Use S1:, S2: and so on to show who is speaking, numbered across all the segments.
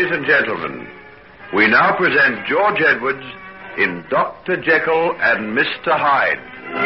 S1: Ladies and gentlemen, we now present George Edwards in Dr. Jekyll and Mr. Hyde.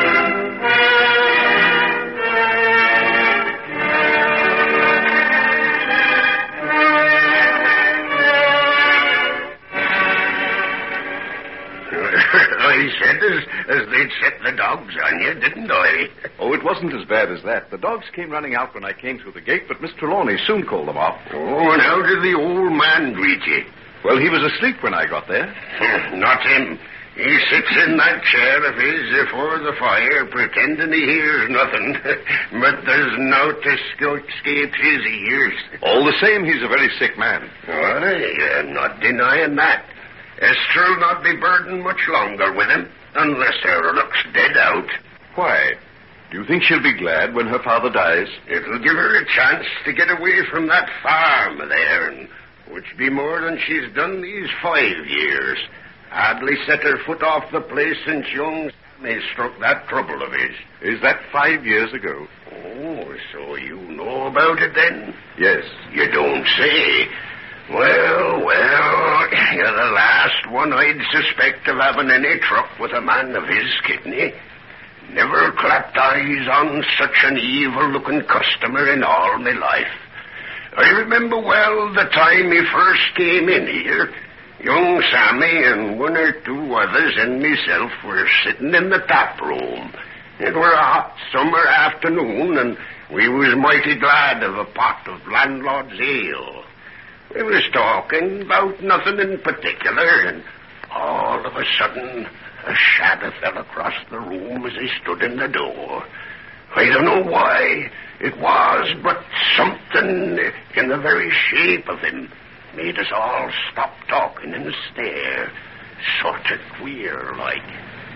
S2: I said as they'd set the dogs on you, didn't I?
S1: Oh, it wasn't as bad as that. The dogs came running out when I came through the gate, but Mr. Trelawney soon called them off.
S2: Oh, and how did the old man greet you?
S1: Well, he was asleep when I got there.
S2: Not him. He sits in that chair of his before the fire, pretending he hears nothing. But there's no escape his ears.
S1: All the same, he's a very sick man.
S2: I'm not denying that. Esther'll not be burdened much longer with him, unless her looks dead out.
S1: Why? Do you think she'll be glad when her father dies?
S2: It'll give her a chance to get away from that farm there, and which be more than she's done these 5 years. Hardly set her foot off the place since young Sammy struck that trouble of his.
S1: Is that 5 years ago?
S2: Oh, so you know about it then?
S1: Yes.
S2: You don't say. Well, you're the last one I'd suspect of having any truck with a man of his kidney. Never clapped eyes on such an evil-looking customer in all my life. I remember well the time he first came in here. Young Sammy and 1 or 2 others and myself were sitting in the tap room. It were a hot summer afternoon, and we was mighty glad of a pot of landlord's ale. We was talking about nothing in particular, and all of a sudden a shadow fell across the room as he stood in the door. I don't know why it was, but something in the very shape of him made us all stop talking and stare. Sort of queer, like.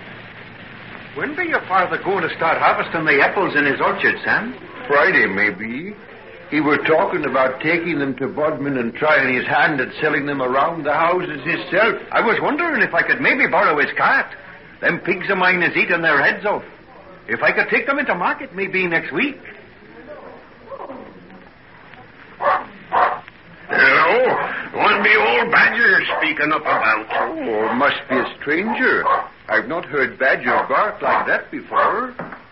S3: When be your father going to start harvesting the apples in his orchard, Sam?
S4: Friday, maybe. He were talking about taking them to Bodmin and trying his hand at selling them around the houses himself.
S3: I was wondering if I could maybe borrow his cart. Them pigs of mine is eating their heads off. If I could take them into market maybe next week.
S2: Hello? What be old Badger speaking up about?
S4: Oh, must be a stranger. I've not heard Badger bark like that before.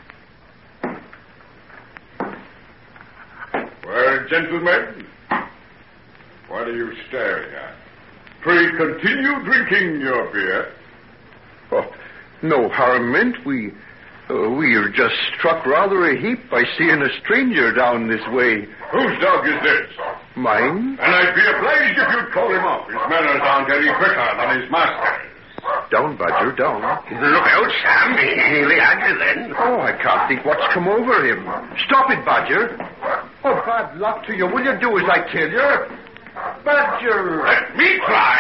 S5: Well, gentlemen, what are you staring at? Pray continue drinking your beer.
S4: Oh, no harm meant. We are just struck rather a heap by seeing a stranger down this way.
S5: Whose dog is this?
S4: Mine?
S5: And I'd be obliged if you'd call him off. His manners aren't any quicker than his master's.
S4: Down, Badger, down.
S2: Look out, Sam. He'll have you then.
S4: Oh, I can't think what's come over him. Stop it, Badger. Oh, bad luck to you. Will you do as I tell you? Badger!
S2: Let me try.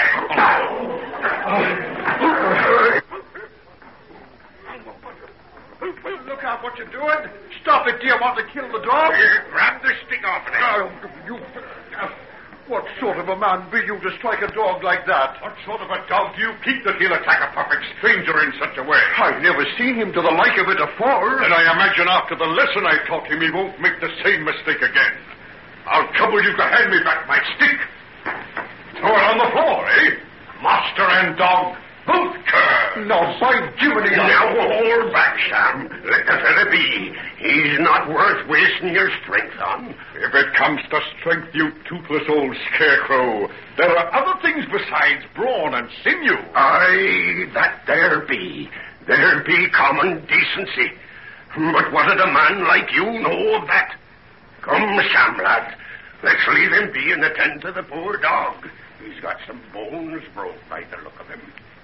S4: Look out what you're doing. Stop it. Do you want to kill the dog?
S2: Grab the stick off of it.
S4: What sort of a man be you to strike a dog like that?
S5: What sort of a dog do you keep that he'll attack a perfect stranger in such a way?
S4: I've never seen him to the like of it afore.
S5: And I imagine after the lesson I taught him, he won't make the same mistake again. I'll trouble you to hand me back my stick. Throw it on the floor, eh? Master and dog, both curse.
S4: No, by Jiminy.
S2: Now hold back, Sam. Let the fella be. He's not worth wasting your strength on.
S5: If it comes to strength, you toothless old scarecrow, there are other things besides brawn and sinew.
S2: Aye, that there be. There be common decency. But what did a man like you know of that? Come, Sam, lad. Let's leave him be and attend to the poor dog. He's got some bones broke by the look of him.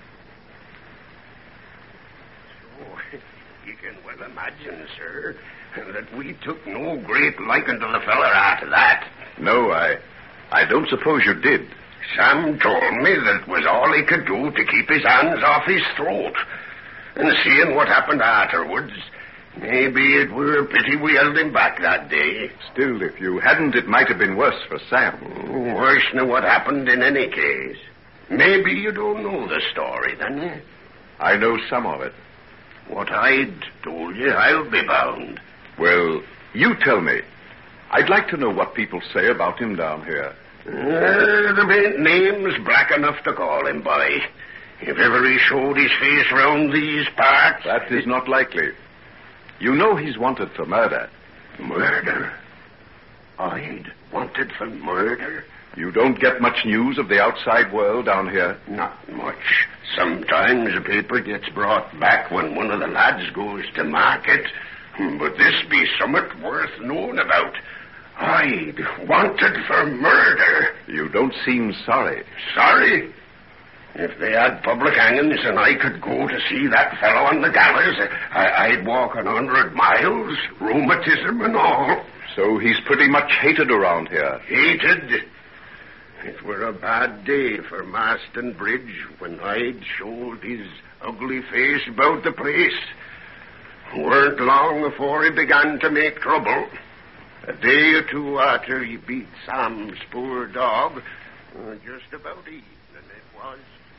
S2: So, you can well imagine, sir, that we took no great liking to the feller after that.
S1: No, I don't suppose you did.
S2: Sam told me that it was all he could do to keep his hands off his throat. And seeing what happened afterwards, maybe it were a pity we held him back that day.
S1: Still, if you hadn't, it might have been worse for Sam.
S2: Worse than what happened in any case. Maybe you don't know the story, then.
S1: I know some of it.
S2: What I'd told you, I'll be bound.
S1: Well, you tell me. I'd like to know what people say about him down here.
S2: The name's black enough to call him by. If ever he showed his face round these parts...
S1: That is not likely. You know he's wanted for murder.
S2: Murder? I'd wanted for murder?
S1: You don't get much news of the outside world down here?
S2: Not much. Sometimes a paper gets brought back when one of the lads goes to market. But this be somewhat worth knowing about. I'd wanted for murder.
S1: You don't seem sorry.
S2: Sorry? If they had public hangings and I could go to see that fellow on the gallows, I'd walk 100 miles, rheumatism and all.
S1: So he's pretty much hated around here.
S2: Hated? It were a bad day for Marston Bridge when I'd showed his ugly face about the place. Weren't long before he began to make trouble. A day or two after he beat Sam's poor dog, just about evening it was.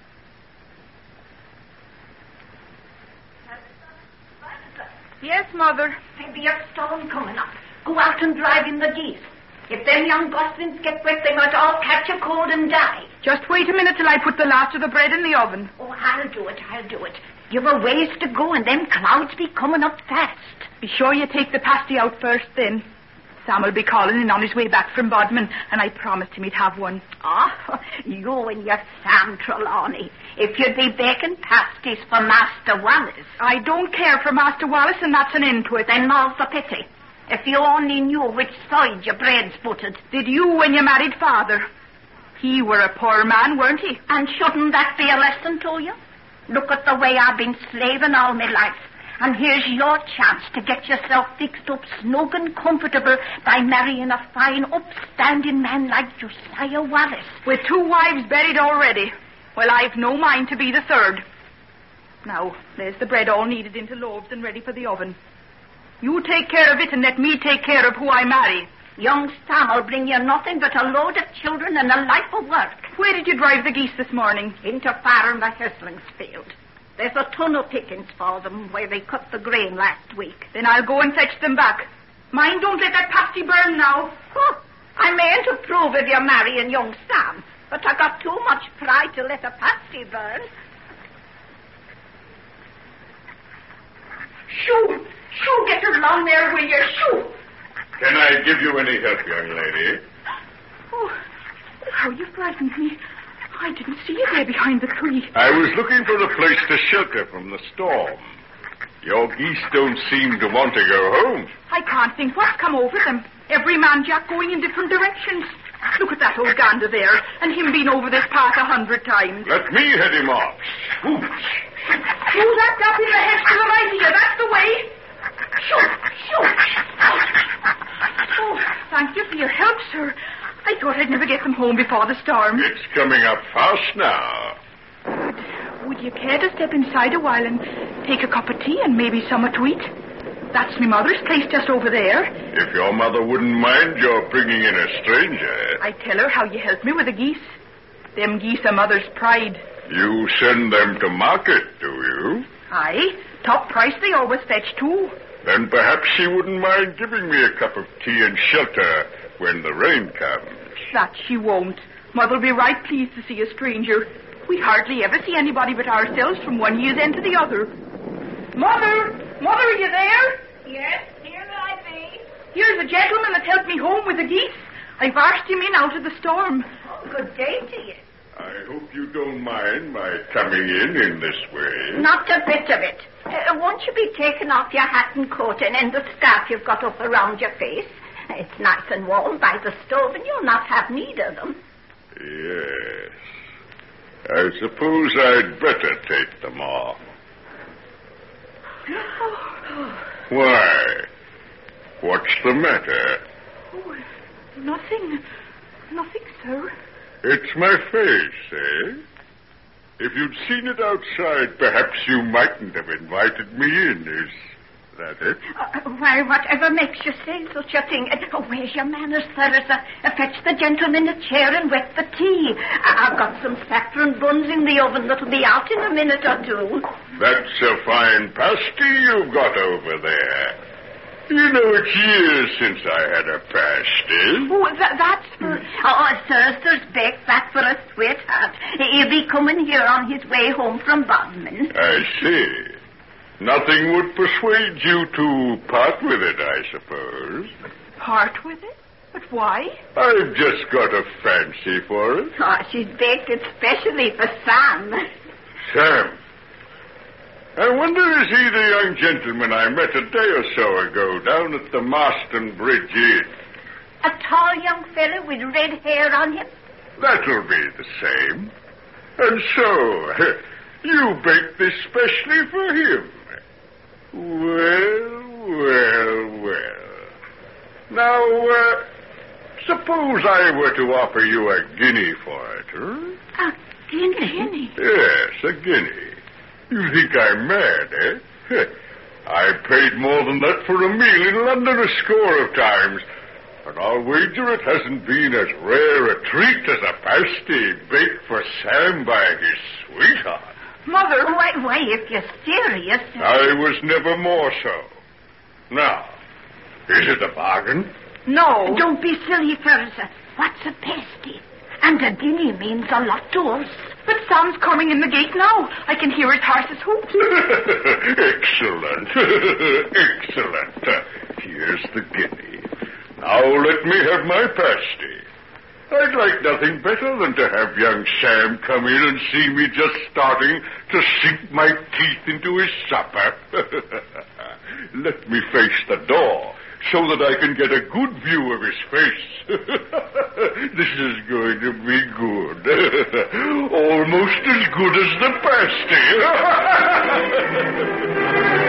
S6: Yes, Mother.
S7: There'll be a storm coming up. Go out and drive in the geese. If them young goslings get wet, they might all catch a cold and die.
S6: Just wait a minute till I put the last of the bread in the oven.
S7: Oh, I'll do it. You've a ways to go, and them clouds be coming up fast.
S6: Be sure you take the pasty out first, then. Sam will be calling in on his way back from Bodmin, and I promised him he'd have one.
S7: Oh, you and your Sam Trelawney. If you'd be baking pasties for Master Wallace.
S6: I don't care for Master Wallace, and that's an end to it.
S7: Then more's the pity. If you only knew which side your bread's buttered.
S6: Did you when you married Father? He were a poor man, weren't he?
S7: And shouldn't that be a lesson to you? Look at the way I've been slaving all my life. And here's your chance to get yourself fixed up snug and comfortable by marrying a fine, upstanding man like Josiah Wallace.
S6: With 2 wives buried already. Well, I've no mind to be the third. Now, there's the bread all kneaded into loaves and ready for the oven. You take care of it and let me take care of who I marry.
S7: Young Sam will bring you nothing but a load of children and a life of work.
S6: Where did you drive the geese this morning?
S7: Into Farmer Hesling's field. There's a ton of pickings for them where they cut the grain last week.
S6: Then I'll go and fetch them back. Mind, don't let that pasty burn now.
S7: Oh, I mayn't approve of your marrying young Sam, but I got too much pride to let a pasty burn. Shoo! Get along there, will you? Shoo!
S5: Can I give you any help, young lady?
S6: Oh, how you frightened me. I didn't see you there behind the tree.
S5: I was looking for a place to shelter from the storm. Your geese don't seem to want to go home.
S6: I can't think what's come over them. Every man Jack going in different directions. Look at that old gander there, and him been over this path 100 times.
S5: Let me head him off. Whoosh.
S6: Who's that up in the hedge to the right here? That's the way. Shoot. Oh, thank you for your help, sir. I thought I'd never get them home before the storm.
S5: It's coming up fast now.
S6: Would you care to step inside a while and take a cup of tea and maybe some to eat? That's my mother's place just over there.
S5: If your mother wouldn't mind your bringing in a stranger.
S6: I tell her how you helped me with the geese. Them geese are mother's pride.
S5: You send them to market, do you?
S6: Aye. Top price they always fetch, too.
S5: Then perhaps she wouldn't mind giving me a cup of tea and shelter when the rain comes.
S6: That she won't. Mother'll be right pleased to see a stranger. We hardly ever see anybody but ourselves from one year's end to the other. Mother, are you there?
S7: Yes, here I be.
S6: Here's a gentleman that helped me home with the geese. I've asked him in out of the storm.
S7: Oh, good day to you.
S5: I hope you don't mind my coming in this way.
S7: Not a bit of it. Won't you be taking off your hat and coat and the scarf you've got up around your face? It's nice and warm by the stove, and you'll not have need of them.
S5: Yes. I suppose I'd better take them off. Why? What's the matter?
S6: Oh, nothing, sir.
S5: It's my face, eh? If you'd seen it outside, perhaps you mightn't have invited me in. Is that it?
S7: Why, whatever makes you say such a thing? Where's your manners, sir? Fetch the gentleman a chair and wet the tea. I've got some saffron buns in the oven that'll be out in a minute or two.
S5: That's a fine pasty you've got over there. You know, it's years since I had a pasty.
S6: Oh, that's for...
S7: Sister's back. That's for a sweetheart. He'll be coming here on his way home from Bodmin.
S5: I see. Nothing would persuade you to part with it, I suppose.
S6: Part with it? But why?
S5: I've just got a fancy for it.
S7: Oh, she's baked it specially for Sam.
S5: Sam. I wonder is he the young gentleman I met a day or so ago down at the Marston Bridge Inn?
S7: A tall young fellow with red hair on him?
S5: That'll be the same. And so, you baked this specially for him. Well. Now, suppose I were to offer you a guinea for it, huh?
S7: A guinea?
S5: Yes, a guinea. You think I'm mad, eh? I paid more than that for a meal in London a score of times. And I'll wager it hasn't been as rare a treat as a pasty baked for Sam by his sweetheart.
S6: Mother...
S7: Why, if you're serious...
S5: I was never more so. Now, is it a bargain?
S6: No.
S7: Don't be silly, fellas. What's a pasty? And a guinea means a lot to us.
S6: But Sam's coming in the gate now. I can hear his horse's hoofs.
S5: Excellent. Excellent. Here's the guinea. Now let me have my pasty. I'd like nothing better than to have young Sam come in and see me just starting to sink my teeth into his supper. Let me face the door so that I can get a good view of his face. This is going to be good. Almost as good as the pasty.